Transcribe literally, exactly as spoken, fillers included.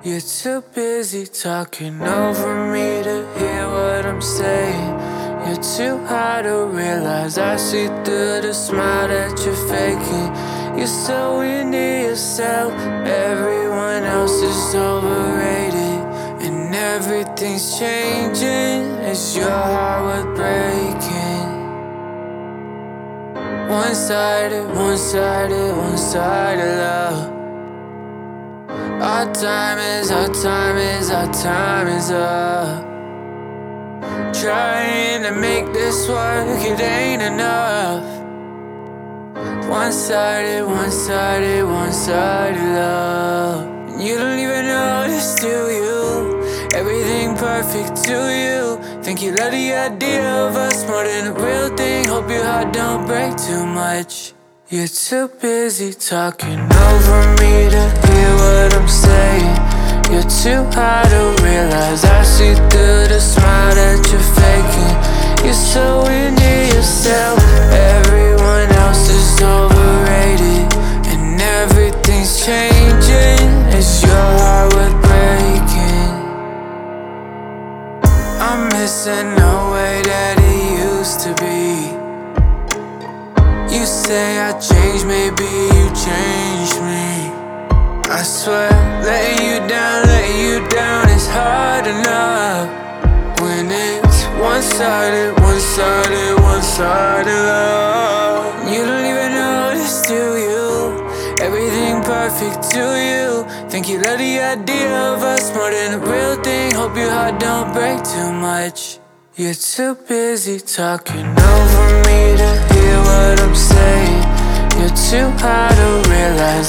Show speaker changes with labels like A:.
A: You're too busy talking over me to hear what I'm saying. You're too high to realize I see through the smile that you're faking. You're so into yourself, everyone else is overrated. And everything's changing as your heart was breaking. One-sided, one-sided, one-sided love. Our time is, our time is, our time is up. Trying to make this work, it ain't enough. One-sided, one-sided, one-sided love. And you don't even notice, do you? Everything perfect to you. Think you love the idea of us more than the real thing. Hope your heart don't break too much. You're too busy talking over me to hear what I'm saying. You're too high to realize I see through the smile that you're faking. You're so into yourself, everyone else is overrated. And everything's changing as your heart was breaking. I'm missing the way that it used to be. You say I changed, maybe you changed me. I swear, letting you down, letting you down is hard enough. When it's one-sided, one-sided, one-sided love. You don't even notice, do you? Everything perfect to you. Think you love the idea of us more than the real thing. Hope your heart don't break too much. You're too busy talking over me to hear what I'm saying. You're too high to realize